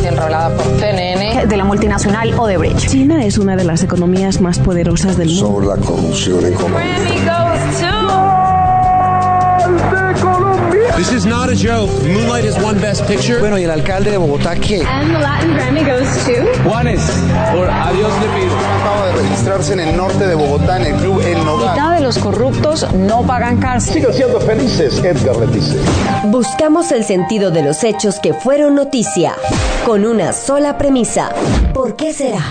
información revelada por CNN de la multinacional Odebrecht. China es una de las economías más poderosas del mundo. Sobre la corrupción en Colombia. This is not a joke. Moonlight has won Best Picture. Bueno, ¿y el alcalde de Bogotá qué? And the Latin Grammy goes to Juanes, por Adiós le pido. Acaba de registrarse en el norte de Bogotá, en el club El Nogal. Mitad de los corruptos no pagan cárcel. Sigan siendo felices, Edgar le dice. Buscamos el sentido de los hechos que fueron noticia, con una sola premisa. ¿Por qué será?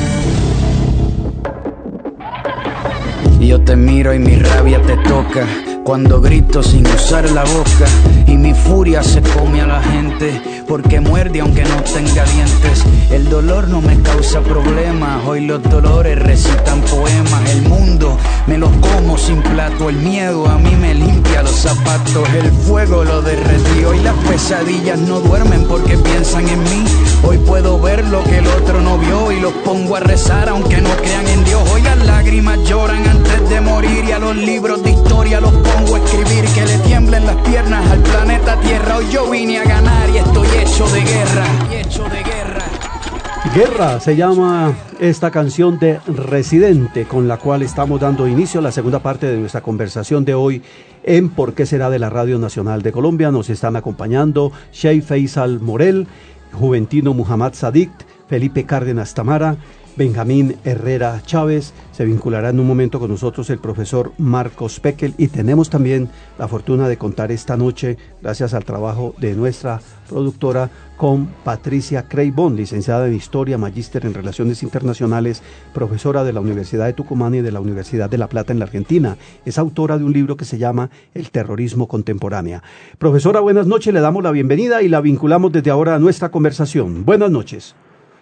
Yo te miro y mi rabia te toca, cuando grito sin usar la boca, y mi furia se come a la gente, porque muerde aunque no tenga dientes. El dolor no me causa problemas, hoy los dolores recitan poemas. El mundo me lo como sin plato, el miedo a mí me limpia los zapatos. El fuego lo derretió y las pesadillas no duermen porque piensan en mí. Hoy puedo ver lo que el otro no vio y los pongo a rezar aunque no crean en Dios. Hoy las lágrimas lloran antes de morir y a los libros de historia los pongo a escribir. Que le tiemblen las piernas al planeta Tierra. Hoy yo vine a ganar y estoy hecho de guerra. Guerra se llama esta canción de Residente, con la cual estamos dando inicio a la segunda parte de nuestra conversación de hoy en ¿Por qué será? De la Radio Nacional de Colombia. Nos están acompañando Sheikh Faisal Morel, Juventino Muhammad Sadiq, Felipe Cárdenas Tamara, Benjamín Herrera Chávez. Se vinculará en un momento con nosotros el profesor Marcos Pekel, y tenemos también la fortuna de contar esta noche, gracias al trabajo de nuestra productora, con Patricia Creibón, licenciada en Historia, magíster en Relaciones Internacionales, profesora de la Universidad de Tucumán y de la Universidad de La Plata en la Argentina. Es autora de un libro que se llama El terrorismo contemporáneo. Profesora, buenas noches, le damos la bienvenida y la vinculamos desde ahora a nuestra conversación. Buenas noches.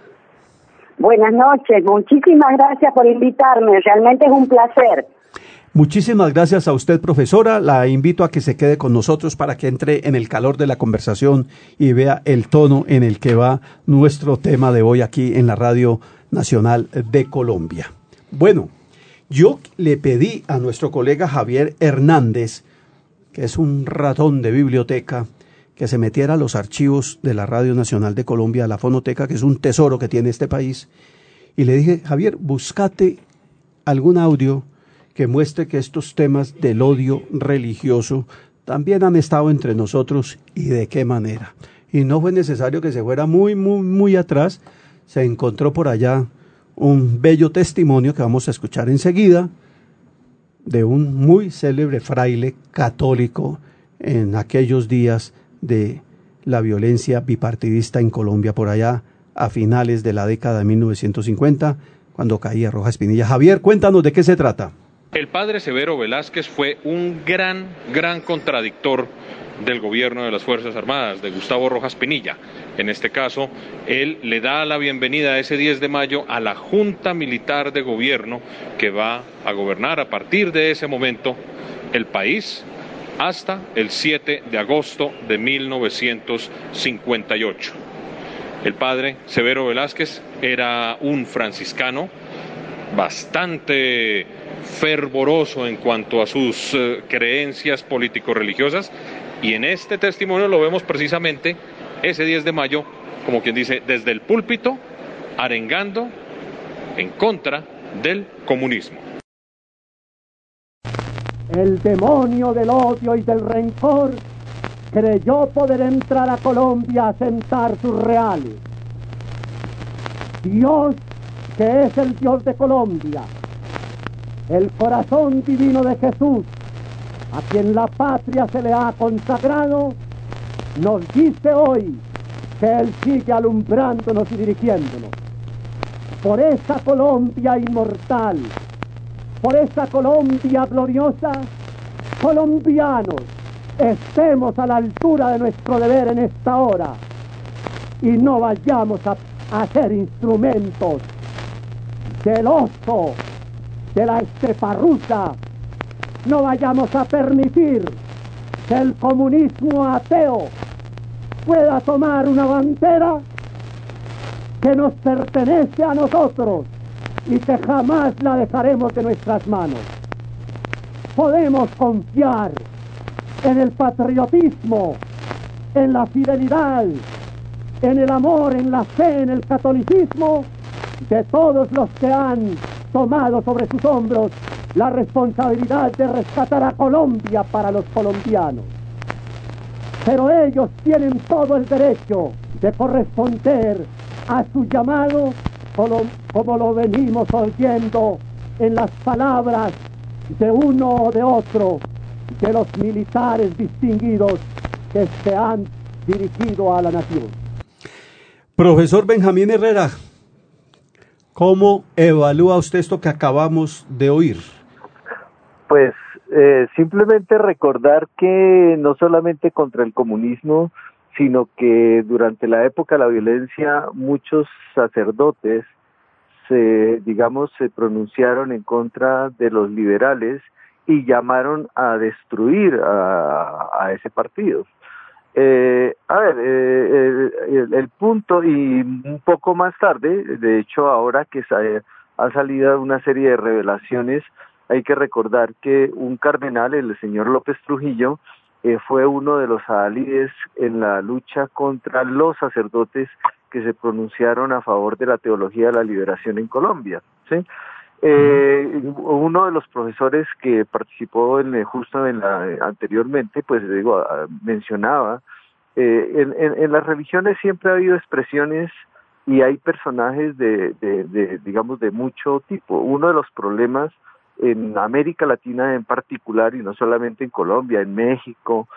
Buenas noches, muchísimas gracias por invitarme, realmente es un placer. Muchísimas gracias a usted, profesora. La invito a que se quede con nosotros para que entre en el calor de la conversación y vea el tono en el que va nuestro tema de hoy aquí en la Radio Nacional de Colombia. Bueno, yo le pedí a nuestro colega Javier Hernández, que es un ratón de biblioteca, que se metiera a los archivos de la Radio Nacional de Colombia, a la fonoteca, que es un tesoro que tiene este país, y le dije: Javier, búscate algún audio que muestre que estos temas del odio religioso también han estado entre nosotros y de qué manera. Y no fue necesario que se fuera muy atrás. Se encontró por allá un bello testimonio que vamos a escuchar enseguida de un muy célebre fraile católico en aquellos días de la violencia bipartidista en Colombia, por allá a finales de la década de 1950, cuando caía Rojas Pinilla. Javier, cuéntanos de qué se trata. El padre Severo Velázquez fue un gran contradictor del gobierno de las Fuerzas Armadas, de Gustavo Rojas Pinilla. En este caso, él le da la bienvenida ese 10 de mayo a la Junta Militar de Gobierno que va a gobernar a partir de ese momento el país hasta el 7 de agosto de 1958. El padre Severo Velázquez era un franciscano bastante fervoroso en cuanto a sus creencias político-religiosas, y en este testimonio lo vemos precisamente ese 10 de mayo, como quien dice, desde el púlpito, arengando en contra del comunismo. El demonio del odio y del rencor creyó poder entrar a Colombia a sentar sus reales. Dios, que es el Dios de Colombia, el corazón divino de Jesús, a quien la patria se le ha consagrado, nos dice hoy que Él sigue alumbrándonos y dirigiéndonos. Por esa Colombia inmortal, por esa Colombia gloriosa, colombianos, estemos a la altura de nuestro deber en esta hora y no vayamos a ser instrumentos del oso, de la esteparrusa. No vayamos a permitir que el comunismo ateo pueda tomar una bandera que nos pertenece a nosotros y que jamás la dejaremos de nuestras manos. Podemos confiar en el patriotismo, en la fidelidad, en el amor, en la fe, en el catolicismo de todos los que han tomado sobre sus hombros la responsabilidad de rescatar a Colombia para los colombianos. Pero ellos tienen todo el derecho de corresponder a su llamado como lo venimos oyendo en las palabras de uno o de otro de los militares distinguidos que se han dirigido a la nación. Profesor Benjamín Herrera, ¿cómo evalúa usted esto que acabamos de oír? Pues simplemente recordar que no solamente contra el comunismo, sino que durante la época de la violencia muchos sacerdotes se pronunciaron en contra de los liberales y llamaron a destruir a ese partido. El punto, y un poco más tarde, de hecho ahora que ha salido una serie de revelaciones, hay que recordar que un cardenal, el señor López Trujillo, fue uno de los adalides en la lucha contra los sacerdotes que se pronunciaron a favor de la teología de la liberación en Colombia, ¿sí? Uno de los profesores que participó anteriormente, pues mencionaba, en las religiones siempre ha habido expresiones y hay personajes de mucho tipo. Uno de los problemas en América Latina en particular, y no solamente en Colombia, en México,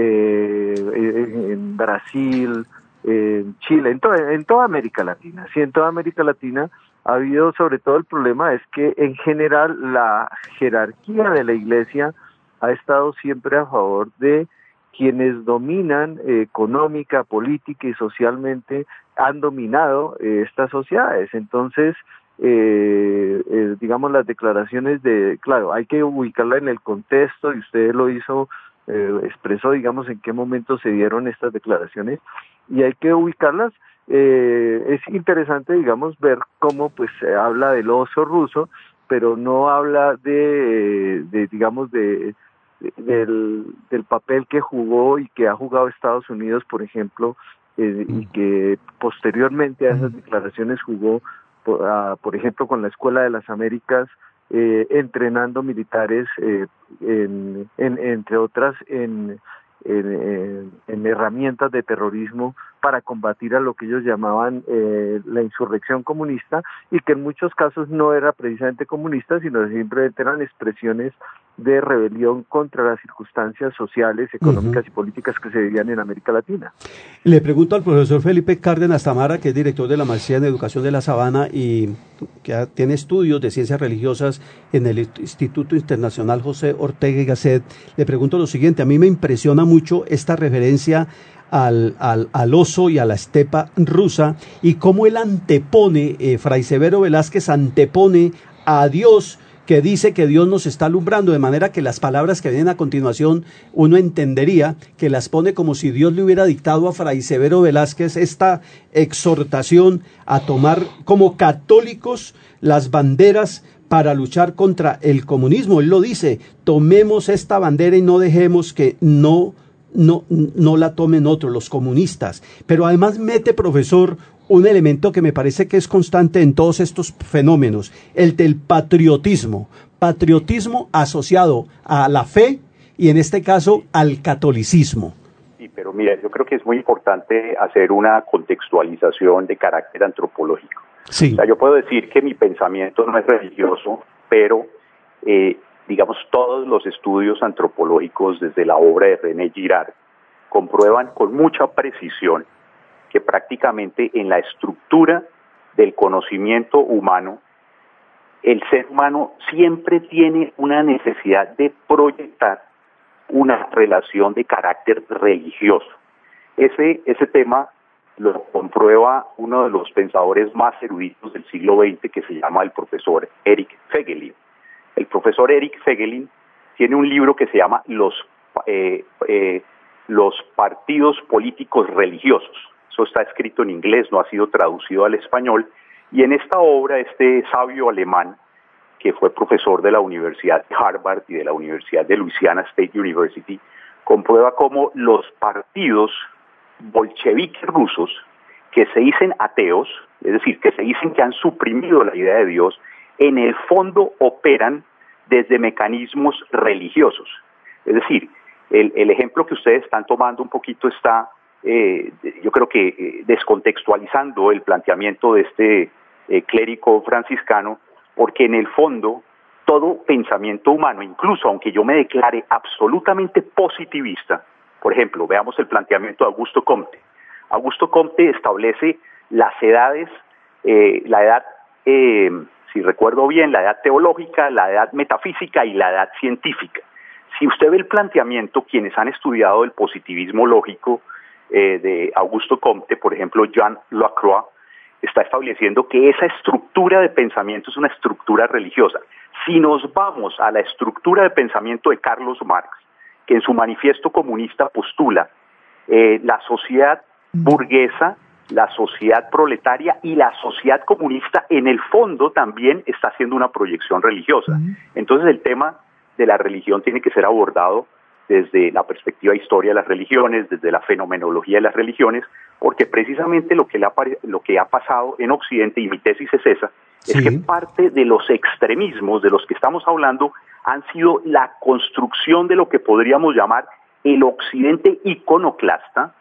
en Brasil, en Chile, en toda América Latina, sí, en toda América Latina ha habido sobre todo el problema es que en general la jerarquía de la Iglesia ha estado siempre a favor de quienes dominan económica, política y socialmente han dominado estas sociedades. Entonces, las declaraciones claro, hay que ubicarla en el contexto, y usted lo hizo, expresó, en qué momento se dieron estas declaraciones, y hay que ubicarlas. Es interesante, ver cómo pues se habla del oso ruso, pero no habla del papel que jugó y que ha jugado Estados Unidos, por ejemplo, y que posteriormente a esas declaraciones jugó, por ejemplo, con la Escuela de las Américas, entrenando militares, entre otras, en herramientas de terrorismo para combatir a lo que ellos llamaban la insurrección comunista, y que en muchos casos no era precisamente comunista, sino simplemente eran expresiones de rebelión contra las circunstancias sociales, económicas y políticas que se vivían en América Latina. Le pregunto al profesor Felipe Cárdenas Tamara, que es director de la Maestría en Educación de La Sabana y que tiene estudios de ciencias religiosas en el Instituto Internacional José Ortega y Gasset. Le pregunto lo siguiente: a mí me impresiona mucho esta referencia al oso y a la estepa rusa, y cómo él antepone, Fray Severo Velázquez antepone a Dios, que dice que Dios nos está alumbrando, de manera que las palabras que vienen a continuación uno entendería que las pone como si Dios le hubiera dictado a Fray Severo Velázquez esta exhortación a tomar como católicos las banderas para luchar contra el comunismo. Él lo dice: tomemos esta bandera y no dejemos que no la tomen otros, los comunistas. Pero además mete, profesor, un elemento que me parece que es constante en todos estos fenómenos, el del patriotismo asociado a la fe y en este caso al catolicismo. Sí, pero mira, yo creo que es muy importante hacer una contextualización de carácter antropológico. Sí. O sea, yo puedo decir que mi pensamiento no es religioso, pero todos los estudios antropológicos desde la obra de René Girard comprueban con mucha precisión que prácticamente en la estructura del conocimiento humano, el ser humano siempre tiene una necesidad de proyectar una relación de carácter religioso. Ese tema lo comprueba uno de los pensadores más eruditos del siglo XX, que se llama el profesor Eric Feigelin. El profesor Eric Feigelin tiene un libro que se llama Los partidos políticos religiosos. Eso está escrito en inglés, no ha sido traducido al español, y en esta obra este sabio alemán, que fue profesor de la Universidad de Harvard y de la Universidad de Louisiana State University, comprueba cómo los partidos bolcheviques rusos que se dicen ateos, es decir, que se dicen que han suprimido la idea de Dios, en el fondo operan desde mecanismos religiosos. Es decir, el ejemplo que ustedes están tomando un poquito está, yo creo que descontextualizando el planteamiento de este clérigo franciscano, porque en el fondo todo pensamiento humano, incluso aunque yo me declare absolutamente positivista, por ejemplo, veamos el planteamiento de Augusto Comte. Augusto Comte establece las edades, la edad, si recuerdo bien, la edad teológica, la edad metafísica y la edad científica. Si usted ve el planteamiento, quienes han estudiado el positivismo lógico de Augusto Comte, por ejemplo, Jean Lacroix, está estableciendo que esa estructura de pensamiento es una estructura religiosa. Si nos vamos a la estructura de pensamiento de Carlos Marx, que en su manifiesto comunista postula la sociedad burguesa, la sociedad proletaria y la sociedad comunista, en el fondo también está haciendo una proyección religiosa. Entonces el tema de la religión tiene que ser abordado desde la perspectiva de historia de las religiones, desde la fenomenología de las religiones, porque precisamente lo que ha pasado en Occidente, y mi tesis es esa, es que parte de los extremismos de los que estamos hablando han sido la construcción de lo que podríamos llamar el Occidente iconoclasta,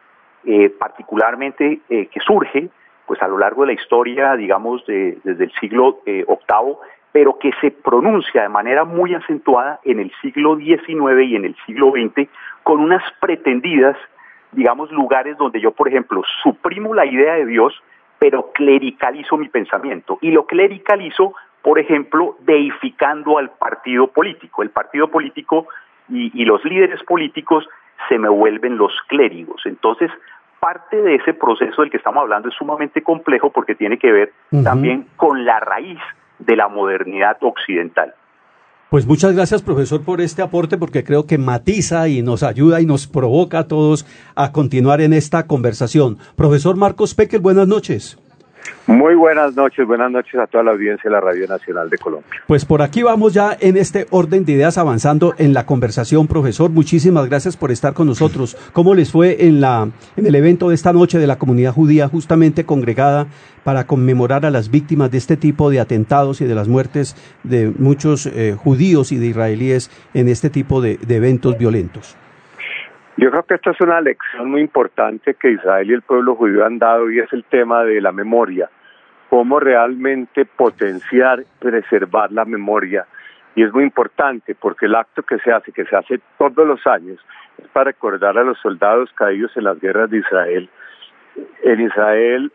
particularmente que surge pues a lo largo de la historia, digamos, desde el siglo VIII, pero que se pronuncia de manera muy acentuada en el siglo XIX y en el siglo XX, con unas pretendidas, digamos, lugares donde yo, por ejemplo, suprimo la idea de Dios, pero clericalizo mi pensamiento. Y lo clericalizo, por ejemplo, deificando al partido político. El partido político y los líderes políticos se me vuelven los clérigos. Entonces, parte de ese proceso del que estamos hablando es sumamente complejo porque tiene que ver también con la raíz de la modernidad occidental. Pues muchas gracias, profesor, por este aporte, porque creo que matiza y nos ayuda y nos provoca a todos a continuar en esta conversación. Profesor Marcos Pekel, buenas noches. Muy buenas noches a toda la audiencia de la Radio Nacional de Colombia. Pues por aquí vamos ya en este orden de ideas avanzando en la conversación, profesor. Muchísimas gracias por estar con nosotros. ¿Cómo les fue en el evento de esta noche de la comunidad judía, justamente congregada para conmemorar a las víctimas de este tipo de atentados y de las muertes de muchos judíos y de israelíes en este tipo de eventos violentos? Yo creo que esta es una lección muy importante que Israel y el pueblo judío han dado, y es el tema de la memoria, cómo realmente potenciar, preservar la memoria. Y es muy importante porque el acto que se hace todos los años, es para recordar a los soldados caídos en las guerras de Israel. En Israel,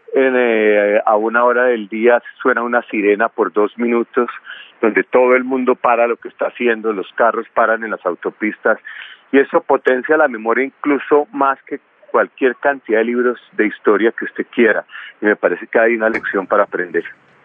a una hora del día suena una sirena por 2 minutos, donde todo el mundo para lo que está haciendo, los carros paran en las autopistas, y eso potencia la memoria incluso más que cualquier cantidad de libros de historia que usted quiera, y me parece que hay una lección para aprender.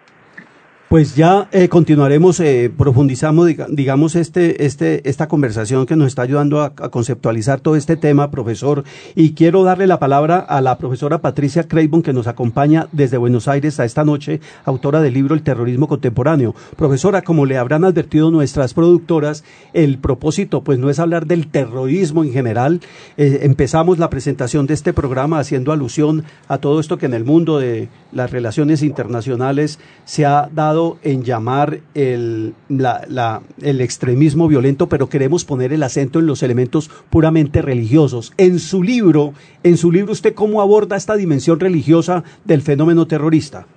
Pues ya continuaremos, profundizamos, digamos, esta conversación que nos está ayudando a conceptualizar todo este tema, profesor, y quiero darle la palabra a la profesora Patricia Craven, que nos acompaña desde Buenos Aires a esta noche, autora del libro El terrorismo contemporáneo. Profesora, como le habrán advertido nuestras productoras, el propósito pues no es hablar del terrorismo en general. Empezamos la presentación de este programa haciendo alusión a todo esto que en el mundo de las relaciones internacionales se ha dado en llamar el extremismo violento, pero queremos poner el acento en los elementos puramente religiosos. En su libro, ¿usted cómo aborda esta dimensión religiosa del fenómeno terrorista?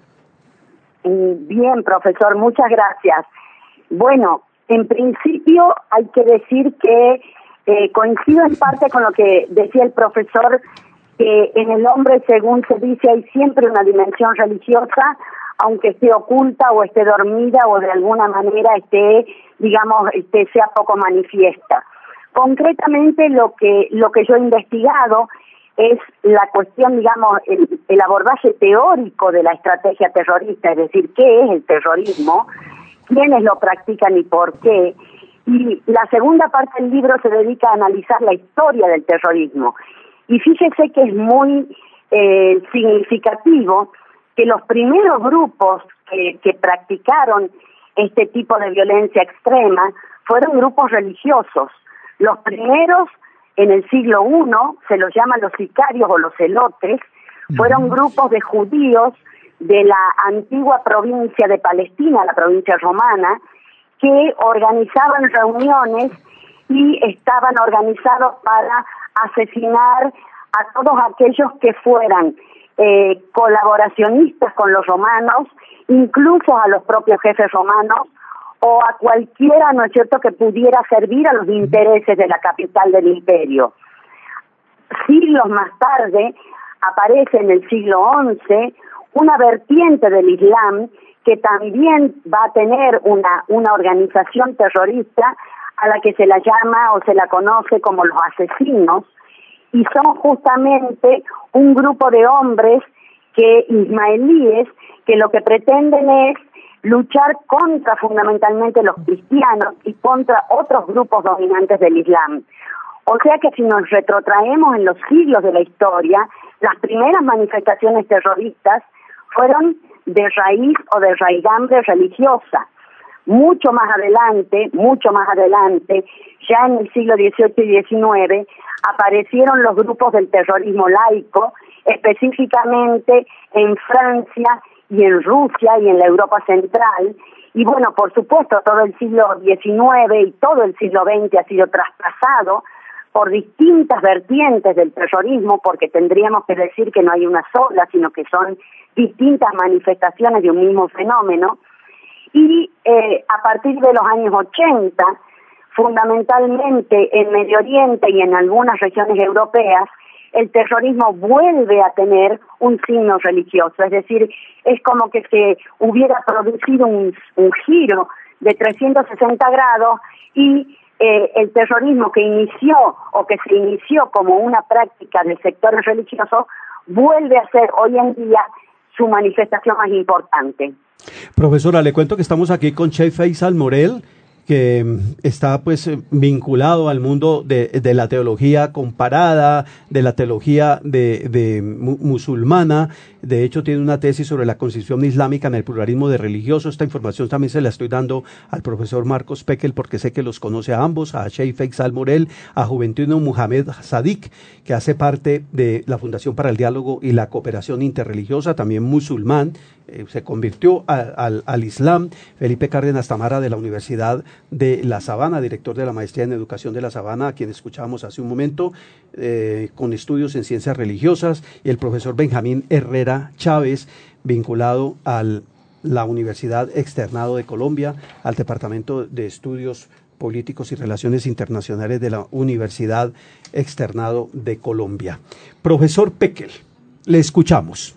Bien, profesor, muchas gracias. Bueno, en principio hay que decir que coincido en parte con lo que decía el profesor, que en el hombre, según se dice, hay siempre una dimensión religiosa, aunque esté oculta o esté dormida o de alguna manera sea poco manifiesta. Concretamente lo que yo he investigado es la cuestión, el abordaje teórico de la estrategia terrorista, es decir, qué es el terrorismo, quiénes lo practican y por qué. Y la segunda parte del libro se dedica a analizar la historia del terrorismo. Y fíjese que es muy significativo que los primeros grupos que practicaron este tipo de violencia extrema fueron grupos religiosos. Los primeros, en el siglo I, se los llaman los sicarios o los celotes, Fueron grupos de judíos de la antigua provincia de Palestina, la provincia romana, que organizaban reuniones y estaban organizados para asesinar a todos aquellos que fueran colaboracionistas con los romanos, incluso a los propios jefes romanos, o a cualquiera, ¿no es cierto?, que pudiera servir a los intereses de la capital del imperio. Siglos más tarde aparece en el siglo XI una vertiente del Islam que también va a tener una organización terrorista a la que se la llama o se la conoce como los asesinos, y son justamente un grupo de hombres ismaelíes que lo que pretenden es luchar contra fundamentalmente los cristianos y contra otros grupos dominantes del Islam. O sea que si nos retrotraemos en los siglos de la historia, las primeras manifestaciones terroristas fueron de raíz o de raigambre religiosa. Mucho más adelante, ya en el siglo XVIII y XIX, aparecieron los grupos del terrorismo laico, específicamente en Francia y en Rusia y en la Europa Central. Y bueno, por supuesto, todo el siglo XIX y todo el siglo XX ha sido traspasado por distintas vertientes del terrorismo, porque tendríamos que decir que no hay una sola, sino que son distintas manifestaciones de un mismo fenómeno. Y a partir de los años 80, fundamentalmente en Medio Oriente y en algunas regiones europeas, el terrorismo vuelve a tener un signo religioso, es decir, es como que se hubiera producido un giro de 360 grados y el terrorismo que se inició como una práctica de sectores religiosos vuelve a ser hoy en día su manifestación más importante. Profesora, le cuento que estamos aquí con Sheikh Faisal Morel, que está pues vinculado al mundo de la teología comparada, de la teología musulmana. De hecho, tiene una tesis sobre la concepción islámica en el pluralismo de religiosos. Esta información también se la estoy dando al profesor Marcos Pekel, porque sé que los conoce a ambos, a Sheikh Faisal Morel, a Juventino Muhammad Sadiq, que hace parte de la Fundación para el Diálogo y la Cooperación Interreligiosa, también musulmán, se convirtió al Islam. Felipe Cárdenas Tamara, de la Universidad de La Sabana, director de la Maestría en Educación de La Sabana, a quien escuchábamos hace un momento, con estudios en ciencias religiosas, y el profesor Benjamín Herrera Chávez, vinculado a la Universidad Externado de Colombia, al Departamento de Estudios Políticos y Relaciones Internacionales de la Universidad Externado de Colombia. Profesor Pekel, le escuchamos.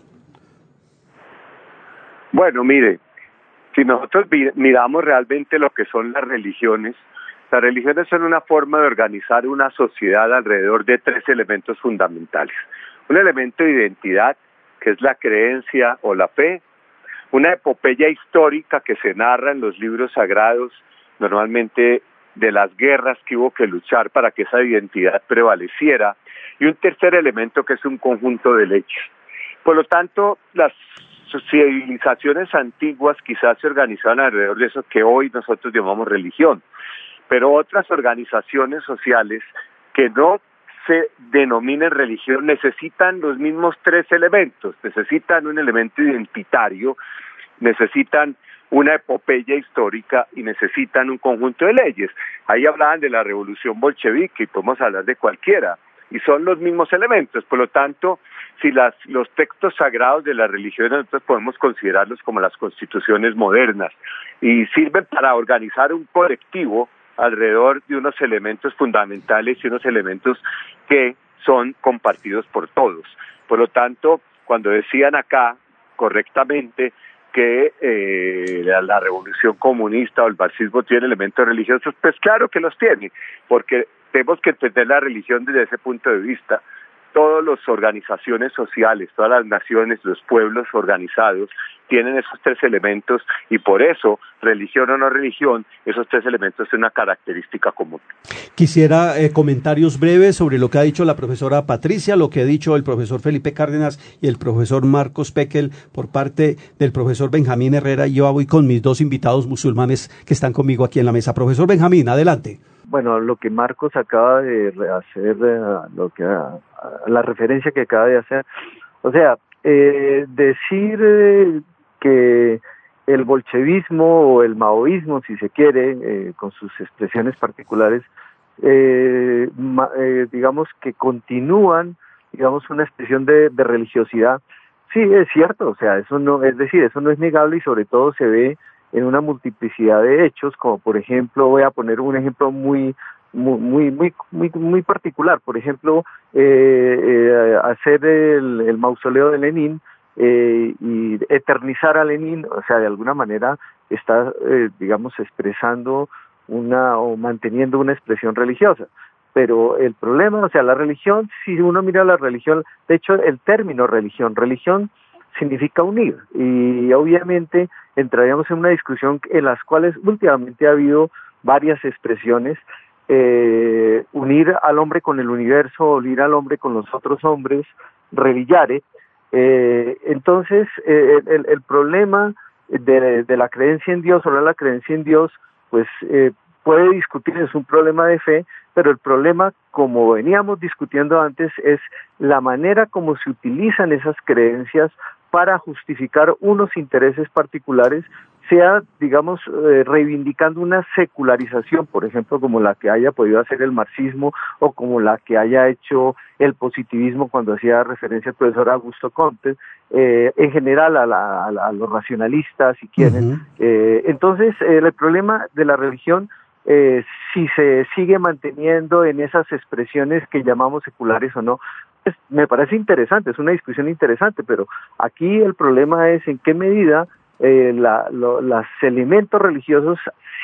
Bueno, mire, si nosotros miramos realmente lo que son las religiones son una forma de organizar una sociedad alrededor de tres elementos fundamentales. Un elemento de identidad, que es la creencia o la fe, una epopeya histórica que se narra en los libros sagrados, normalmente de las guerras que hubo que luchar para que esa identidad prevaleciera, y un tercer elemento que es un conjunto de leyes. Por lo tanto, las civilizaciones antiguas quizás se organizaban alrededor de eso que hoy nosotros llamamos religión, pero otras organizaciones sociales que no se denominen religión necesitan los mismos tres elementos, necesitan un elemento identitario, necesitan una epopeya histórica y necesitan un conjunto de leyes. Ahí hablaban de la revolución bolchevique y podemos hablar de cualquiera, y son los mismos elementos. Por lo tanto, si los textos sagrados de la religión nosotros podemos considerarlos como las constituciones modernas y sirven para organizar un colectivo alrededor de unos elementos fundamentales y unos elementos que son compartidos por todos. Por lo tanto, cuando decían acá correctamente que la revolución comunista o el marxismo tiene elementos religiosos, pues claro que los tiene, porque tenemos que entender la religión desde ese punto de vista. Todas las organizaciones sociales, todas las naciones, los pueblos organizados tienen esos tres elementos y por eso, religión o no religión, esos tres elementos son una característica común. Quisiera comentarios breves sobre lo que ha dicho la profesora Patricia, lo que ha dicho el profesor Felipe Cárdenas y el profesor Marcos Pekel por parte del profesor Benjamín Herrera, y yo voy con mis dos invitados musulmanes que están conmigo aquí en la mesa. Profesor Benjamín, adelante. Bueno, lo que Marcos acaba de hacer, la referencia que acaba de hacer, O sea, decir que el bolchevismo o el maoísmo, si se quiere, con sus expresiones particulares, digamos que continúan, digamos, una expresión de religiosidad. Sí, es cierto, o sea, eso no es negable y sobre todo se ve en una multiplicidad de hechos, como por ejemplo, voy a poner un ejemplo muy particular, por ejemplo, hacer el mausoleo de Lenin y eternizar a Lenin, o sea, de alguna manera está, digamos, expresando o manteniendo una expresión religiosa. Pero el problema, o sea, la religión, si uno mira la religión, de hecho el término religión significa unir, y obviamente entraríamos en una discusión en las cuales últimamente ha habido varias expresiones, unir al hombre con el universo, unir al hombre con los otros hombres, religiare. Entonces el problema de la creencia en Dios o no la creencia en Dios, pues puede discutir, es un problema de fe, pero el problema, como veníamos discutiendo antes, es la manera como se utilizan esas creencias para justificar unos intereses particulares, sea, digamos, reivindicando una secularización, por ejemplo, como la que haya podido hacer el marxismo o como la que haya hecho el positivismo cuando hacía referencia al profesor Augusto Comte, en general a los racionalistas, si quieren. Entonces, el problema de la religión, si se sigue manteniendo en esas expresiones que llamamos seculares o no, pues me parece interesante, es una discusión interesante, pero aquí el problema es en qué medida los elementos religiosos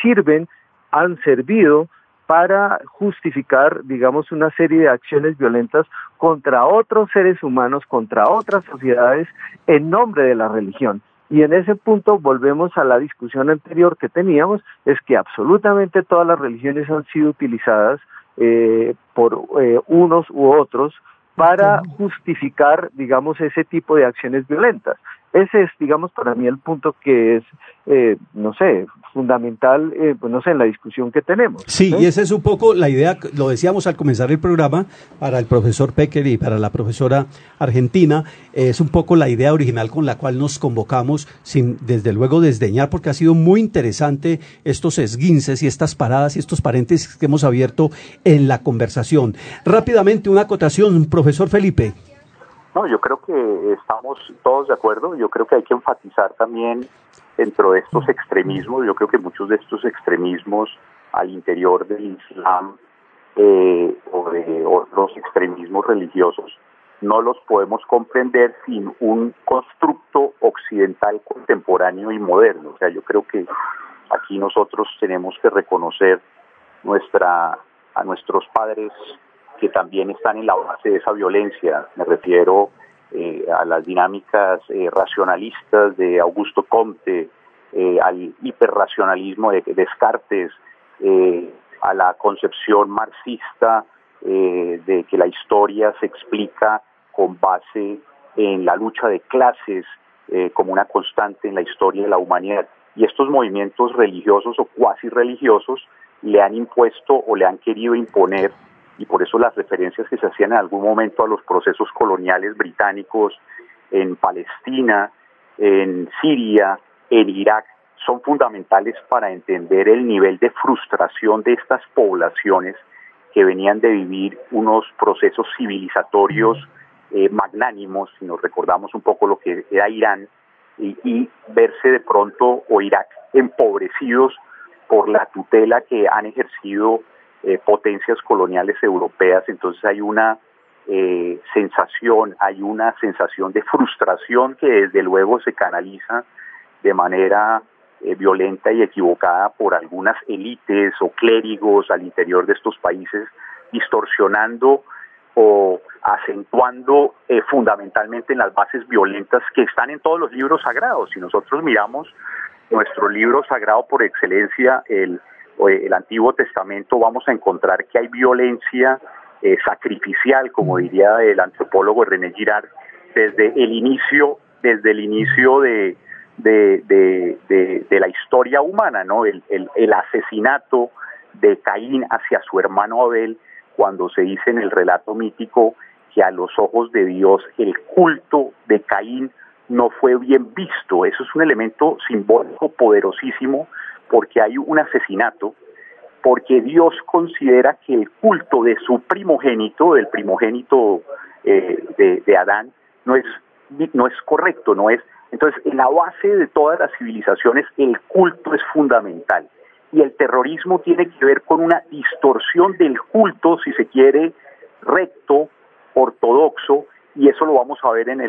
han servido para justificar, digamos, una serie de acciones violentas contra otros seres humanos, contra otras sociedades, en nombre de la religión. Y en ese punto volvemos a la discusión anterior que teníamos, es que absolutamente todas las religiones han sido utilizadas por unos u otros para justificar, digamos, ese tipo de acciones violentas. Ese es, digamos, para mí el punto que es, no sé, fundamental, pues no sé, en la discusión que tenemos. Sí, y esa es un poco la idea, lo decíamos al comenzar el programa, para el profesor Pecker y para la profesora argentina, es un poco la idea original con la cual nos convocamos, sin desde luego desdeñar, porque ha sido muy interesante estos esguinces y estas paradas y estos paréntesis que hemos abierto en la conversación. Rápidamente, una acotación, profesor Felipe. No, yo creo que estamos todos de acuerdo. Yo creo que hay que enfatizar también dentro de estos extremismos. Yo creo que muchos de estos extremismos al interior del Islam o de otros extremismos religiosos no los podemos comprender sin un constructo occidental contemporáneo y moderno. O sea, yo creo que aquí nosotros tenemos que reconocer a nuestros padres que también están en la base de esa violencia. Me refiero a las dinámicas racionalistas de Augusto Comte, al hiperracionalismo de Descartes, a la concepción marxista de que la historia se explica con base en la lucha de clases como una constante en la historia de la humanidad. Y estos movimientos religiosos o cuasi religiosos le han impuesto o le han querido imponer, y por eso las referencias que se hacían en algún momento a los procesos coloniales británicos en Palestina, en Siria, en Irak, son fundamentales para entender el nivel de frustración de estas poblaciones que venían de vivir unos procesos civilizatorios magnánimos, si nos recordamos un poco lo que era Irán, y verse de pronto, o Irak, empobrecidos por la tutela que han ejercido potencias coloniales europeas. Entonces hay una sensación de frustración que desde luego se canaliza de manera violenta y equivocada por algunas élites o clérigos al interior de estos países, distorsionando o acentuando fundamentalmente en las bases violentas que están en todos los libros sagrados. Si nosotros miramos nuestro libro sagrado por excelencia, el Antiguo Testamento, vamos a encontrar que hay violencia sacrificial, como diría el antropólogo René Girard, desde el inicio de la historia humana, ¿no? El asesinato de Caín hacia su hermano Abel, cuando se dice en el relato mítico que a los ojos de Dios el culto de Caín no fue bien visto. Eso es un elemento simbólico poderosísimo, porque hay un asesinato, porque Dios considera que el culto de su primogénito, del primogénito de Adán, no es correcto, no es. Entonces, en la base de todas las civilizaciones, el culto es fundamental. Y el terrorismo tiene que ver con una distorsión del culto, si se quiere, recto, ortodoxo, y eso lo vamos a ver en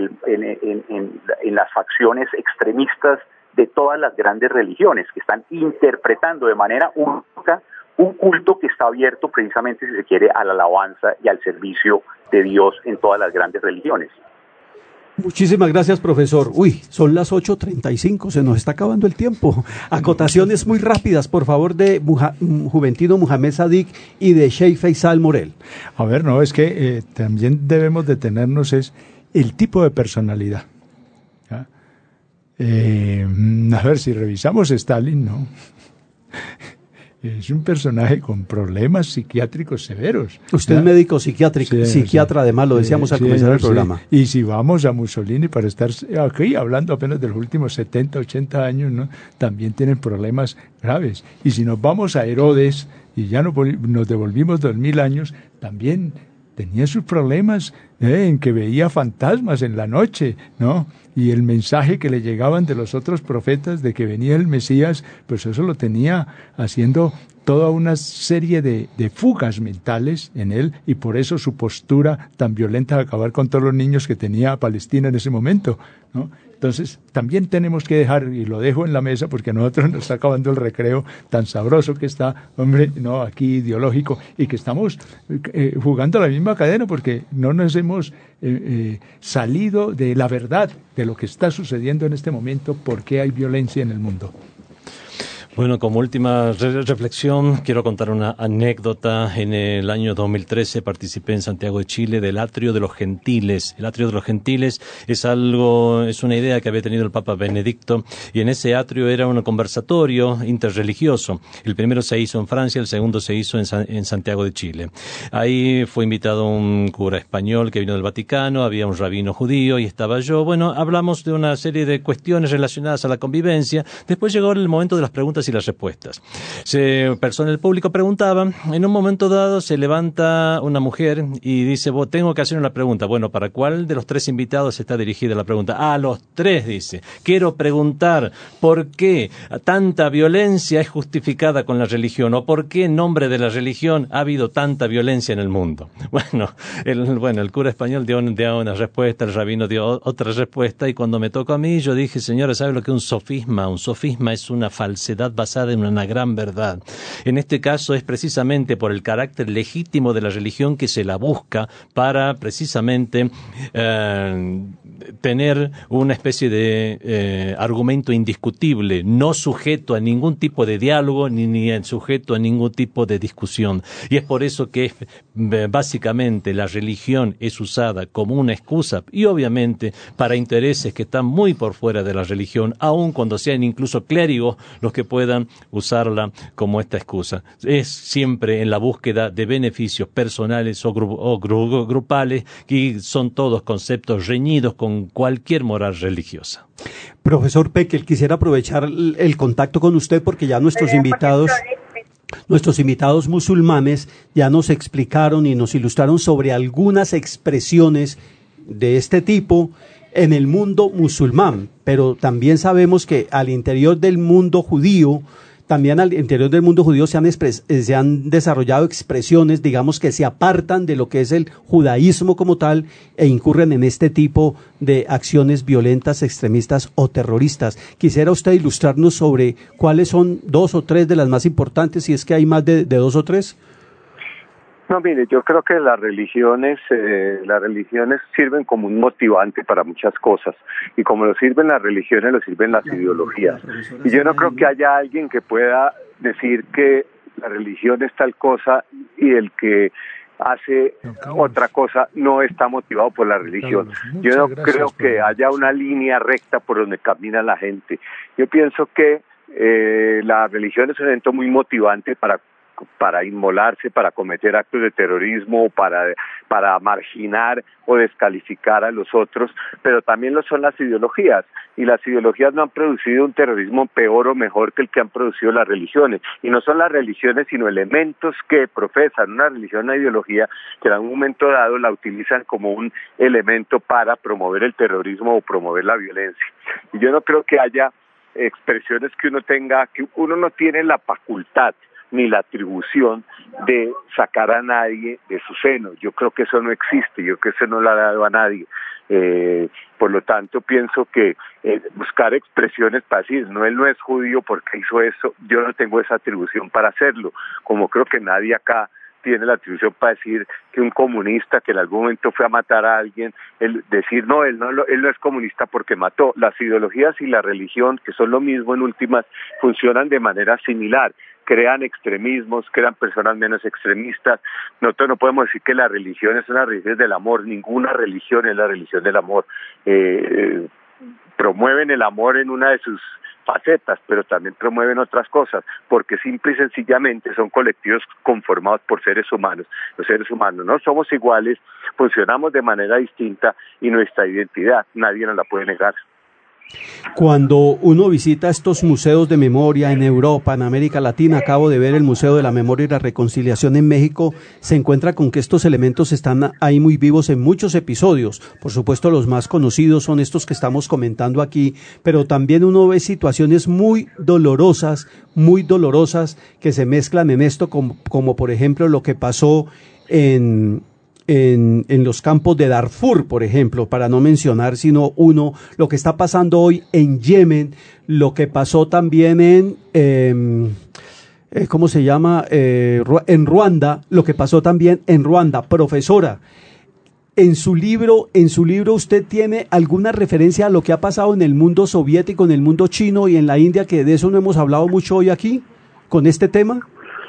las facciones extremistas de todas las grandes religiones, que están interpretando de manera única un culto que está abierto precisamente, si se quiere, a la alabanza y al servicio de Dios en todas las grandes religiones. Muchísimas gracias, profesor. Son las 8:35, se nos está acabando el tiempo. Acotaciones muy rápidas, por favor, de Juventino Mohamed Sadiq y de Sheikh Faisal Morel. A ver, no, es que también debemos detenernos es el tipo de personalidad. ¿Ya? A ver, si revisamos Stalin, ¿no? Es un personaje con problemas psiquiátricos severos. Usted es médico psiquiatra, además, lo decíamos al comenzar el programa. Y si vamos a Mussolini, para estar aquí hablando apenas de los últimos 70, 80 años, ¿no? También tienen problemas graves. Y si nos vamos a Herodes, y ya nos devolvimos 2000 años, también tenía sus problemas, en que veía fantasmas en la noche, ¿no? Y el mensaje que le llegaban de los otros profetas de que venía el Mesías, pues eso lo tenía haciendo toda una serie de fugas mentales en él, y por eso su postura tan violenta de acabar con todos los niños que tenía Palestina en ese momento, ¿no? Entonces, también tenemos que dejar, y lo dejo en la mesa porque a nosotros nos está acabando el recreo tan sabroso que está, hombre, no, aquí ideológico, y que estamos jugando a la misma cadena porque no nos hemos salido de la verdad de lo que está sucediendo en este momento, por qué hay violencia en el mundo. Bueno, como última reflexión, quiero contar una anécdota. En el año 2013 participé en Santiago de Chile del Atrio de los Gentiles. El Atrio de los Gentiles es una idea que había tenido el Papa Benedicto, y en ese atrio era un conversatorio interreligioso. El primero se hizo en Francia, el segundo se hizo en Santiago de Chile. Ahí fue invitado un cura español que vino del Vaticano, había un rabino judío y estaba yo. Bueno, hablamos de una serie de cuestiones relacionadas a la convivencia. Después llegó el momento de las preguntas y las respuestas. Personas del público preguntaban. En un momento dado se levanta una mujer y dice: tengo que hacer una pregunta. Bueno, ¿para cuál de los tres invitados está dirigida la pregunta? A los tres, dice. Quiero preguntar por qué tanta violencia es justificada con la religión, o por qué en nombre de la religión ha habido tanta violencia en el mundo. Bueno, el cura español dio una respuesta, el rabino dio otra respuesta, y cuando me tocó a mí, yo dije: señora, ¿sabe lo que es un sofisma? Un sofisma es una falsedad basada en una gran verdad. En este caso es precisamente por el carácter legítimo de la religión que se la busca para precisamente tener una especie de argumento indiscutible, no sujeto a ningún tipo de diálogo ni sujeto a ningún tipo de discusión. Y es por eso que básicamente la religión es usada como una excusa, y obviamente para intereses que están muy por fuera de la religión, aun cuando sean incluso clérigos los que puedan usarla como esta excusa. Es siempre en la búsqueda de beneficios personales o grupales, y son todos conceptos reñidos con cualquier moral religiosa. Profesor Pekel, quisiera aprovechar el contacto con usted porque ya nuestros invitados musulmanes ya nos explicaron y nos ilustraron sobre algunas expresiones de este tipo en el mundo musulmán, pero también sabemos que al interior del mundo judío, se han desarrollado expresiones, digamos, que se apartan de lo que es el judaísmo como tal e incurren en este tipo de acciones violentas, extremistas o terroristas. Quisiera usted ilustrarnos sobre cuáles son dos o tres de las más importantes, si es que hay más de dos o tres. No, mire, yo creo que las religiones sirven como un motivante para muchas cosas, y como lo sirven las religiones, lo sirven las ideologías. Y yo no creo que haya alguien que pueda decir que la religión es tal cosa y el que hace otra cosa no está motivado por la religión. Yo no creo que haya una línea recta por donde camina la gente. Yo pienso que la religión es un evento muy motivante para para inmolarse, para cometer actos de terrorismo, para marginar o descalificar a los otros, pero también lo son las ideologías, y las ideologías no han producido un terrorismo peor o mejor que el que han producido las religiones, y no son las religiones sino elementos que profesan una religión, una ideología que en algún momento dado la utilizan como un elemento para promover el terrorismo o promover la violencia. Y yo no creo que haya expresiones que uno no tiene la facultad ni la atribución de sacar a nadie de su seno. Yo creo que eso no existe, yo creo que eso no lo ha dado a nadie. Por lo tanto, pienso que buscar expresiones para decir, no, él no es judío porque hizo eso, yo no tengo esa atribución para hacerlo, como creo que nadie acá tiene la atribución para decir que un comunista que en algún momento fue a matar a alguien, decir no, él no es comunista porque mató. Las ideologías y la religión, que son lo mismo en últimas, funcionan de manera similar, crean extremismos, crean personas menos extremistas. Nosotros no podemos decir que la religión es una religión del amor, ninguna religión es la religión del amor. Promueven el amor en una de sus facetas, pero también promueven otras cosas, porque simple y sencillamente son colectivos conformados por seres humanos. Los seres humanos no somos iguales, funcionamos de manera distinta y nuestra identidad nadie nos la puede negar. Cuando uno visita estos museos de memoria en Europa, en América Latina, acabo de ver el Museo de la Memoria y la Reconciliación en México, se encuentra con que estos elementos están ahí muy vivos en muchos episodios. Por supuesto, los más conocidos son estos que estamos comentando aquí, pero también uno ve situaciones muy dolorosas que se mezclan en esto, como por ejemplo lo que pasó en los campos de Darfur, por ejemplo, para no mencionar sino uno, lo que está pasando hoy en Yemen, lo que pasó también en Ruanda, lo que pasó también en Ruanda. Profesora, en su libro usted tiene alguna referencia a lo que ha pasado en el mundo soviético, en el mundo chino y en la India, que de eso no hemos hablado mucho hoy aquí, con este tema.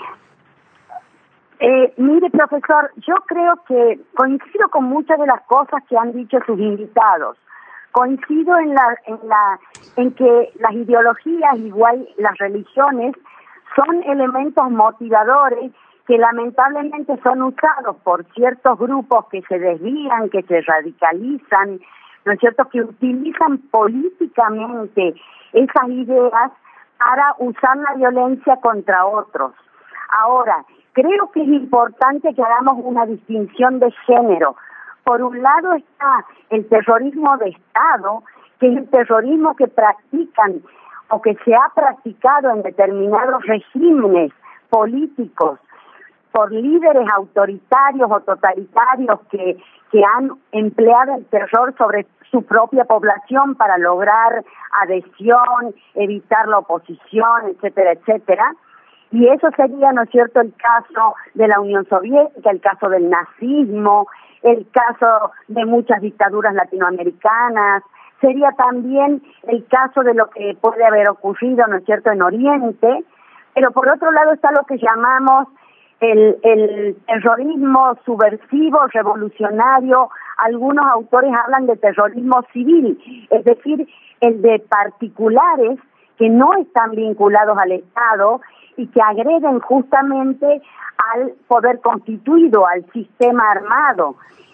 Mire, profesor, yo creo que coincido con muchas de las cosas que han dicho sus invitados. Coincido en que las ideologías, igual las religiones, son elementos motivadores que lamentablemente son usados por ciertos grupos que se desvían, que se radicalizan, ¿no es cierto?, que utilizan políticamente esas ideas para usar la violencia contra otros. Ahora, creo que es importante que hagamos una distinción de género. Por un lado está el terrorismo de Estado, que es el terrorismo que practican o que se ha practicado en determinados regímenes políticos por líderes autoritarios o totalitarios que han empleado el terror sobre su propia población para lograr adhesión, evitar la oposición, etcétera, etcétera. Y eso sería, ¿no es cierto?, el caso de la Unión Soviética, el caso del nazismo, el caso de muchas dictaduras latinoamericanas, sería también el caso de lo que puede haber ocurrido, ¿no es cierto?, en Oriente, pero por otro lado está lo que llamamos el terrorismo subversivo, revolucionario. Algunos autores hablan de terrorismo civil, es decir, el de particulares que no están vinculados al Estado y que agreden justamente al poder constituido, al sistema armado,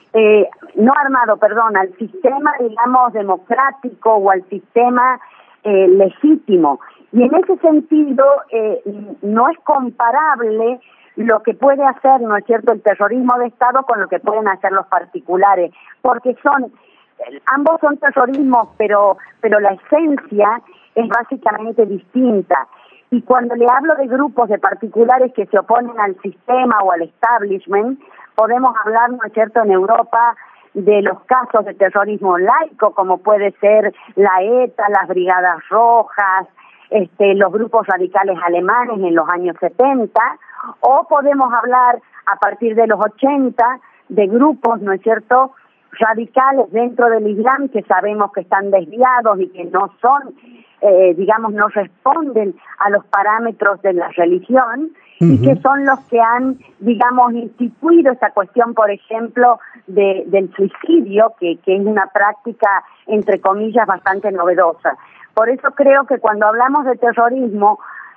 al sistema, digamos, democrático o al sistema legítimo. Y en ese sentido, no es comparable lo que puede hacer, ¿no es cierto?, el terrorismo de Estado con lo que pueden hacer los particulares, porque ambos son terrorismos, pero la esencia es básicamente distinta. Y cuando le hablo de grupos de particulares que se oponen al sistema o al establishment, podemos hablar, ¿no es cierto?, en Europa de los casos de terrorismo laico, como puede ser la ETA, las Brigadas Rojas, los grupos radicales alemanes en los años 70, o podemos hablar a partir de los 80 de grupos, ¿no es cierto?, radicales dentro del Islam que sabemos que están desviados y que no son, no responden a los parámetros de la religión, y que son los que han, instituido esta cuestión, por ejemplo, del suicidio, que es una práctica, entre comillas, bastante novedosa. Por eso creo que cuando hablamos de terrorismo,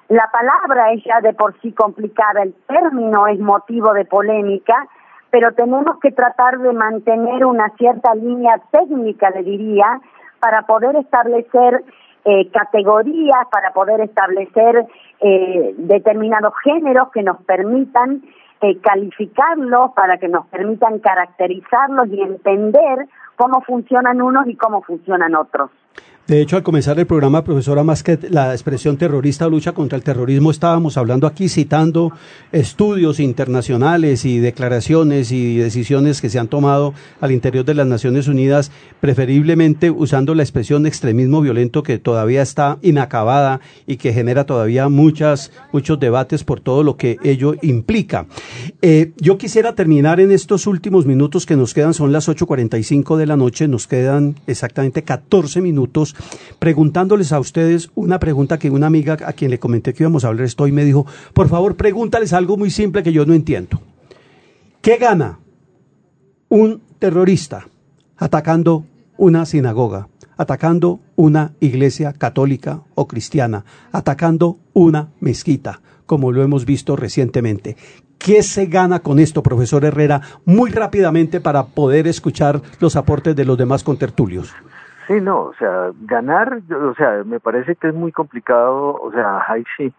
La palabra es ya de por sí complicada, el término es motivo de polémica, pero tenemos que tratar de mantener una cierta línea técnica, le diría, para poder establecer categorías, para poder establecer determinados géneros que nos permitan calificarlos, para que nos permitan caracterizarlos y entender cómo funcionan unos y cómo funcionan otros. De hecho, al comenzar el programa, profesora, más que la expresión terrorista o lucha contra el terrorismo, estábamos hablando aquí, citando estudios internacionales y declaraciones y decisiones que se han tomado al interior de las Naciones Unidas, preferiblemente usando la expresión extremismo violento, que todavía está inacabada y que genera todavía muchos debates por todo lo que ello implica. Yo quisiera terminar en estos últimos minutos que nos quedan, son las 8:45 de la noche, nos quedan exactamente 14 minutos, preguntándoles a ustedes una pregunta que una amiga a quien le comenté que íbamos a hablar esto hoy me dijo: por favor, pregúntales algo muy simple que yo no entiendo. ¿Qué gana un terrorista atacando una sinagoga, atacando una iglesia católica o cristiana, atacando una mezquita, como lo hemos visto recientemente? ¿Qué se gana con esto, profesor Herrera? Muy rápidamente para poder escuchar los aportes de los demás contertulios. Sí, no, o sea, ganar, o sea, me parece que es muy complicado, o sea, ahí sí,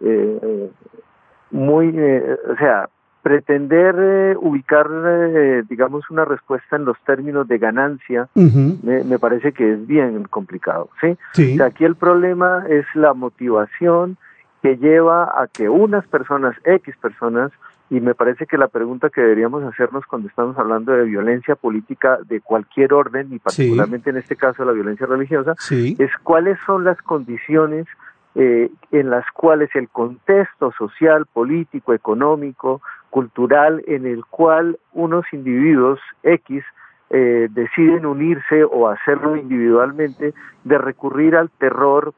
o sea, pretender ubicar, digamos, una respuesta en los términos de ganancia, me parece que es bien complicado, ¿sí? Sí. O sea, aquí el problema es la motivación que lleva a que unas personas, X personas, y me parece que la pregunta que deberíamos hacernos cuando estamos hablando de violencia política de cualquier orden, y particularmente en este caso la violencia religiosa, es cuáles son las condiciones en las cuales el contexto social, político, económico, cultural, en el cual unos individuos X deciden unirse o hacerlo individualmente, de recurrir al terror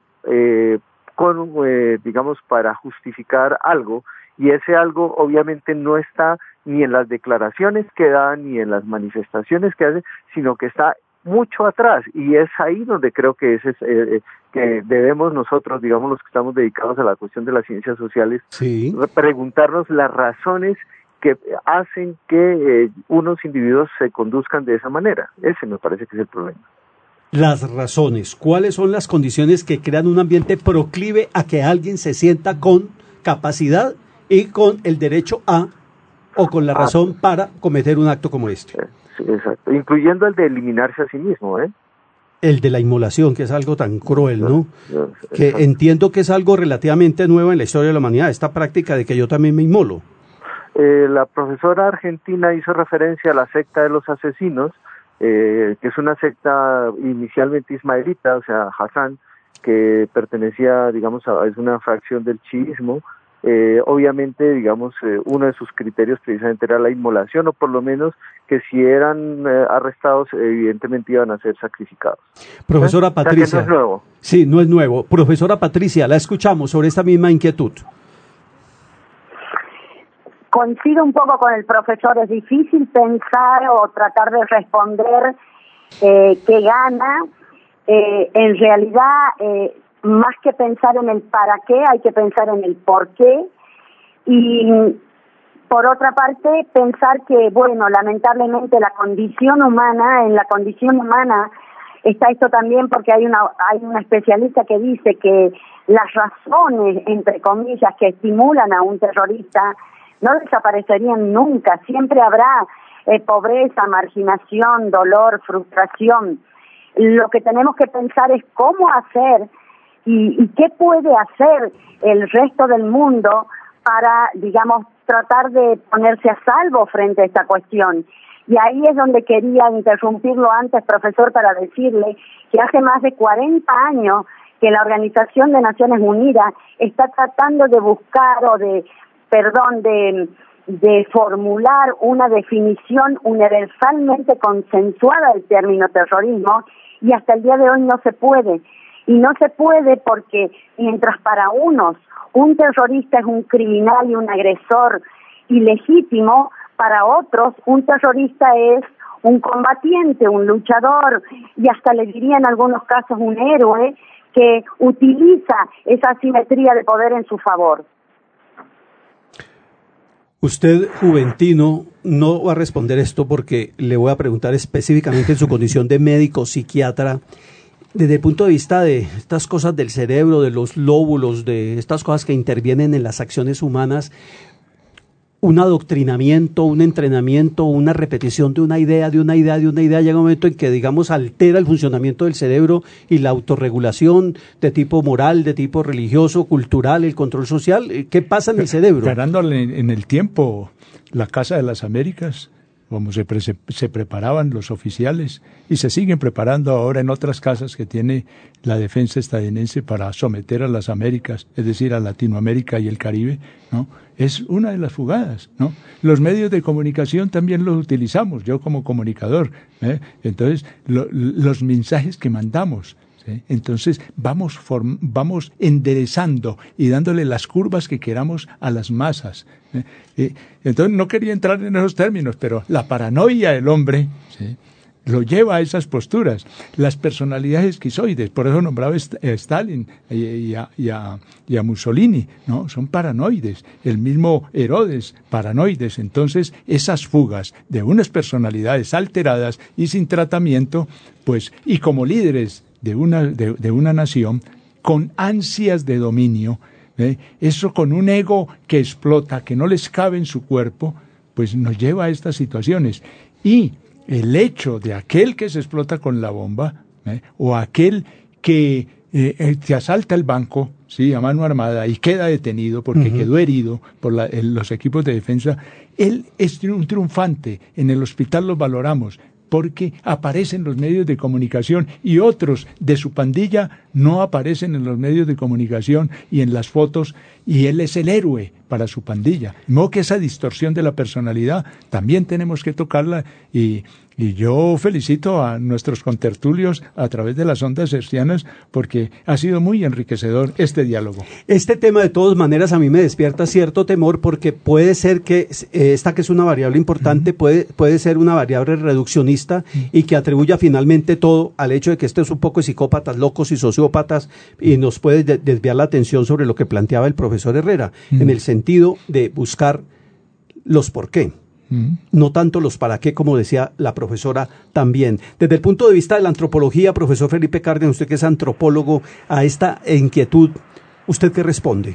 digamos, para justificar algo. Y ese algo obviamente no está ni en las declaraciones que dan, ni en las manifestaciones que hacen, sino que está mucho atrás. Y es ahí donde creo que que debemos nosotros, digamos, los que estamos dedicados a la cuestión de las ciencias sociales, preguntarnos las razones que hacen que unos individuos se conduzcan de esa manera. Ese me parece que es el problema. Las razones. ¿Cuáles son las condiciones que crean un ambiente proclive a que alguien se sienta con capacidad y con el derecho o con la razón para cometer un acto como este? Sí, exacto. Incluyendo el de eliminarse a sí mismo, El de la inmolación, que es algo tan cruel, ¿no? Que entiendo que es algo relativamente nuevo en la historia de la humanidad, esta práctica de que yo también me inmolo. La profesora argentina hizo referencia a la secta de los asesinos, que es una secta inicialmente ismaelita, o sea, Hassan, que pertenecía, digamos, es una fracción del chiismo. Obviamente, digamos, uno de sus criterios precisamente era la inmolación, o por lo menos que si eran arrestados, evidentemente iban a ser sacrificados. Profesora Patricia. O sea, que no es nuevo. Sí, no es nuevo. Profesora Patricia, la escuchamos sobre esta misma inquietud. Coincido un poco con el profesor, es difícil pensar o tratar de responder qué gana. En realidad, más que pensar en el para qué, hay que pensar en el por qué. Y por otra parte, pensar que, bueno, lamentablemente en la condición humana está esto también, porque hay una especialista que dice que las razones, entre comillas, que estimulan a un terrorista no desaparecerían nunca. Siempre habrá pobreza, marginación, dolor, frustración. Lo que tenemos que pensar es cómo hacer y qué puede hacer el resto del mundo para, digamos, tratar de ponerse a salvo frente a esta cuestión. Y ahí es donde quería interrumpirlo antes, profesor, para decirle que hace más de 40 años que la Organización de Naciones Unidas está tratando de buscar de formular una definición universalmente consensuada del término terrorismo, y hasta el día de hoy no se puede. Y no se puede porque mientras para unos un terrorista es un criminal y un agresor ilegítimo, para otros un terrorista es un combatiente, un luchador, y hasta le diría en algunos casos un héroe, que utiliza esa asimetría de poder en su favor. Usted, Juventino, no va a responder esto porque le voy a preguntar específicamente en su condición de médico psiquiatra, desde el punto de vista de estas cosas del cerebro, de los lóbulos, de estas cosas que intervienen en las acciones humanas, un adoctrinamiento, un entrenamiento, una repetición de una idea, llega un momento en que, digamos, altera el funcionamiento del cerebro y la autorregulación de tipo moral, de tipo religioso, cultural, el control social. ¿Qué pasa en el cerebro? Ganándole en el tiempo la Casa de las Américas, como se preparaban los oficiales y se siguen preparando ahora en otras casas que tiene la defensa estadounidense para someter a las Américas, es decir, a Latinoamérica y el Caribe, ¿no? Es una de las fugadas, ¿no? Los medios de comunicación también los utilizamos, yo como comunicador, entonces los mensajes que mandamos, ¿sí? Entonces vamos enderezando y dándole las curvas que queramos a las masas. Entonces no quería entrar en esos términos, pero la paranoia del hombre, ¿sí?, lo lleva a esas posturas. Las personalidades esquizoides, por eso nombraba a Stalin y a Mussolini, ¿no? Son paranoides. El mismo Herodes, paranoides. Entonces, esas fugas de unas personalidades alteradas y sin tratamiento, pues, y como líderes de una nación, con ansias de dominio, eso con un ego que explota, que no les cabe en su cuerpo, pues nos lleva a estas situaciones. Y el hecho de aquel que se explota con la bomba, o aquel que te asalta el banco, sí, a mano armada y queda detenido porque quedó herido por los equipos de defensa, él es un triunfante. En el hospital los valoramos porque aparecen los medios de comunicación y otros de su pandilla no aparecen en los medios de comunicación y en las fotos, y él es el héroe para su pandilla. De modo que esa distorsión de la personalidad también tenemos que tocarla, y yo felicito a nuestros contertulios a través de las ondas hercianas porque ha sido muy enriquecedor este diálogo. Este tema de todas maneras a mí me despierta cierto temor porque puede ser que esta, que es una variable importante, puede ser una variable reduccionista y que atribuya finalmente todo al hecho de que esto es un poco de psicópatas, locos y sociópatas, y nos puede desviar la atención sobre lo que planteaba el profesor Herrera, en el sentido de buscar los por qué. No tanto los para qué, como decía la profesora también. Desde el punto de vista de la antropología, profesor Felipe Cárdenas, usted que es antropólogo, a esta inquietud, ¿usted qué responde?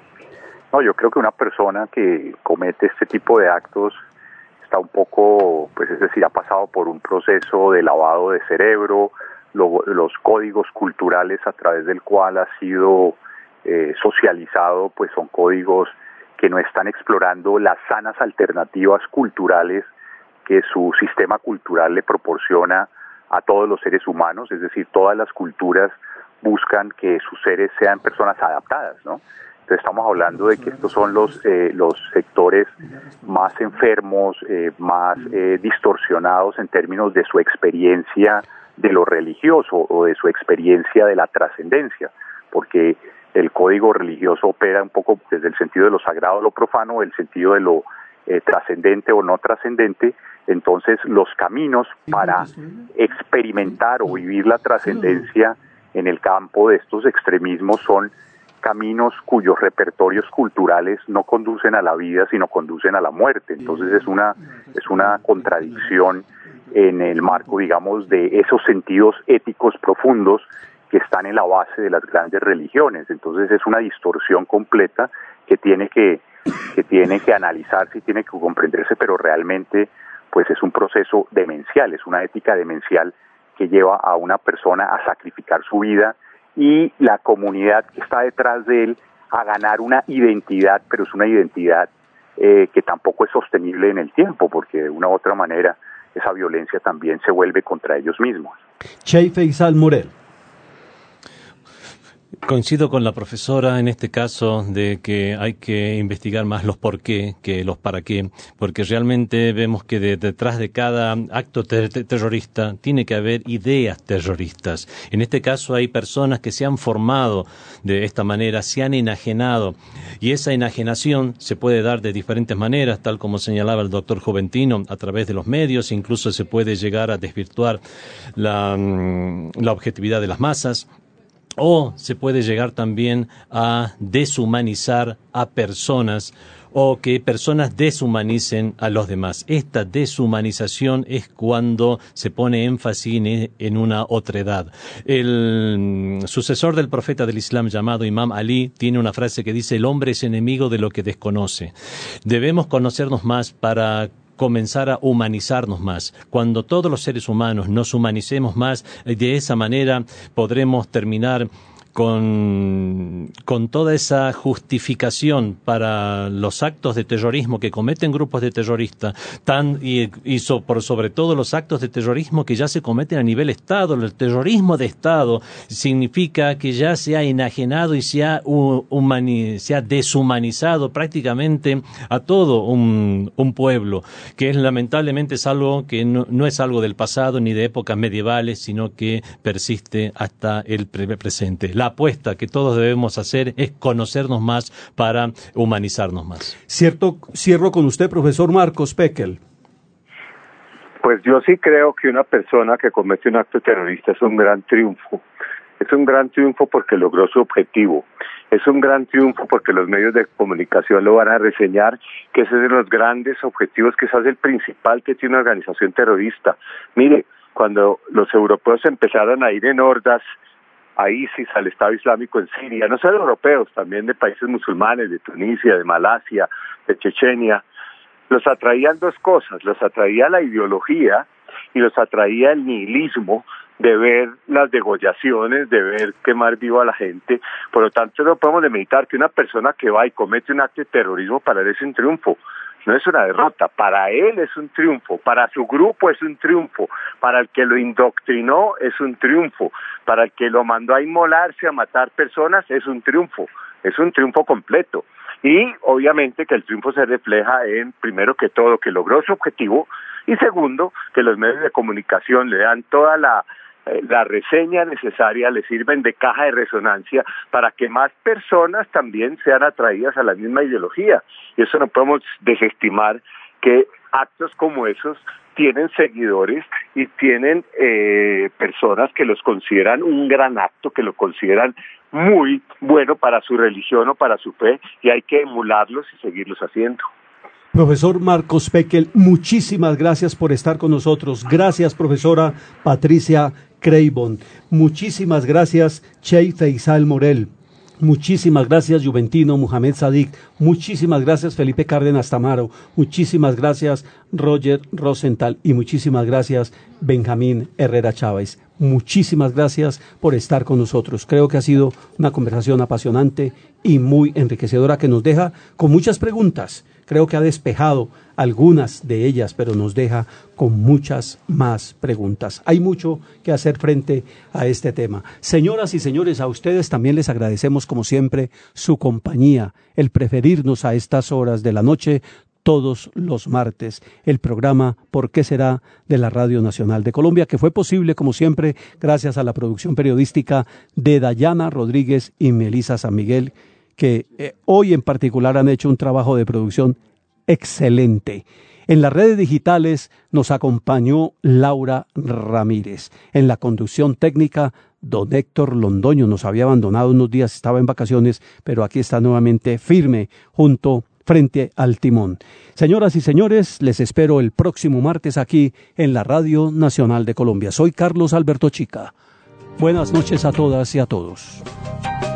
No, yo creo que una persona que comete este tipo de actos está un poco, pues es decir, ha pasado por un proceso de lavado de cerebro, los códigos culturales a través del cual ha sido socializado, pues son códigos que no están explorando las sanas alternativas culturales que su sistema cultural le proporciona a todos los seres humanos, es decir, todas las culturas buscan que sus seres sean personas adaptadas, ¿no? Entonces estamos hablando de que estos son los sectores más enfermos, más distorsionados en términos de su experiencia de lo religioso o de su experiencia de la trascendencia, porque el código religioso opera un poco desde el sentido de lo sagrado o lo profano, el sentido de lo trascendente o no trascendente. Entonces los caminos para experimentar o vivir la trascendencia en el campo de estos extremismos son caminos cuyos repertorios culturales no conducen a la vida, sino conducen a la muerte. Entonces es una contradicción en el marco, digamos, de esos sentidos éticos profundos que están en la base de las grandes religiones. Entonces es una distorsión completa que tiene que analizarse y tiene que comprenderse, pero realmente pues es un proceso demencial, es una ética demencial que lleva a una persona a sacrificar su vida y la comunidad que está detrás de él a ganar una identidad, pero es una identidad que tampoco es sostenible en el tiempo, porque de una u otra manera esa violencia también se vuelve contra ellos mismos. Che Feisal Morel. Coincido con la profesora en este caso de que hay que investigar más los por qué que los para qué, porque realmente vemos que detrás de cada acto terrorista tiene que haber ideas terroristas. En este caso hay personas que se han formado de esta manera, se han enajenado, y esa enajenación se puede dar de diferentes maneras, tal como señalaba el doctor Juventino, a través de los medios, incluso se puede llegar a desvirtuar la objetividad de las masas. o se puede llegar también a deshumanizar a personas, o que personas deshumanicen a los demás. Esta deshumanización es cuando se pone énfasis en una otredad. El sucesor del profeta del Islam llamado Imam Ali tiene una frase que dice: el hombre es enemigo de lo que desconoce. Debemos conocernos más para comenzar a humanizarnos más. Cuando todos los seres humanos nos humanicemos más, de esa manera podremos terminar con toda esa justificación para los actos de terrorismo que cometen grupos de terroristas, sobre todo los actos de terrorismo que ya se cometen a nivel Estado. El terrorismo de Estado significa que ya se ha enajenado y se ha deshumanizado prácticamente a todo un pueblo, que lamentablemente es algo que no es algo del pasado ni de épocas medievales, sino que persiste hasta el presente. La apuesta que todos debemos hacer es conocernos más para humanizarnos más. Cierro con usted, profesor Marcos Pekel. Pues yo sí creo que una persona que comete un acto terrorista es un gran triunfo. Es un gran triunfo porque logró su objetivo. Es un gran triunfo porque los medios de comunicación lo van a reseñar, que ese es de los grandes objetivos, que ese es el principal que tiene una organización terrorista. Mire, cuando los europeos empezaron a ir en hordas a ISIS, al Estado Islámico en Siria, no solo europeos, también de países musulmanes, de Tunisia, de Malasia, de Chechenia, los atraían dos cosas: los atraía la ideología y los atraía el nihilismo de ver las degollaciones, de ver quemar vivo a la gente. Por lo tanto, no podemos demeritar que una persona que va y comete un acto de terrorismo, para él es un triunfo. No es una derrota, para él es un triunfo, para su grupo es un triunfo, para el que lo indoctrinó es un triunfo, para el que lo mandó a inmolarse, a matar personas, es un triunfo completo. Y obviamente que el triunfo se refleja en, primero que todo, que logró su objetivo, y segundo, que los medios de comunicación le dan toda la reseña necesaria, le sirven de caja de resonancia para que más personas también sean atraídas a la misma ideología. Y eso no podemos desestimar, que actos como esos tienen seguidores y tienen personas que los consideran un gran acto, que lo consideran muy bueno para su religión o para su fe, y hay que emularlos y seguirlos haciendo. Profesor Marcos Pekel, muchísimas gracias por estar con nosotros. Gracias, profesora Patricia Creibon. Muchísimas gracias, Chey Feisal Morel. Muchísimas gracias, Juventino Mohamed Sadik. Muchísimas gracias, Felipe Cárdenas Tamaro. Muchísimas gracias, Roger Rosenthal. Y muchísimas gracias, Benjamín Herrera Chávez. Muchísimas gracias por estar con nosotros. Creo que ha sido una conversación apasionante y muy enriquecedora, que nos deja con muchas preguntas. Creo que ha despejado algunas de ellas, pero nos deja con muchas más preguntas. Hay mucho que hacer frente a este tema. Señoras y señores, a ustedes también les agradecemos, como siempre, su compañía, el preferirnos a estas horas de la noche, todos los martes, el programa ¿Por qué será?, de la Radio Nacional de Colombia, que fue posible, como siempre, gracias a la producción periodística de Dayana Rodríguez y Melisa San Miguel, que hoy en particular han hecho un trabajo de producción excelente. En las redes digitales nos acompañó Laura Ramírez. En la conducción técnica, don Héctor Londoño nos había abandonado unos días, estaba en vacaciones, pero aquí está nuevamente firme frente al timón. Señoras y señores, les espero el próximo martes aquí en la Radio Nacional de Colombia. Soy Carlos Alberto Chica. Buenas noches a todas y a todos.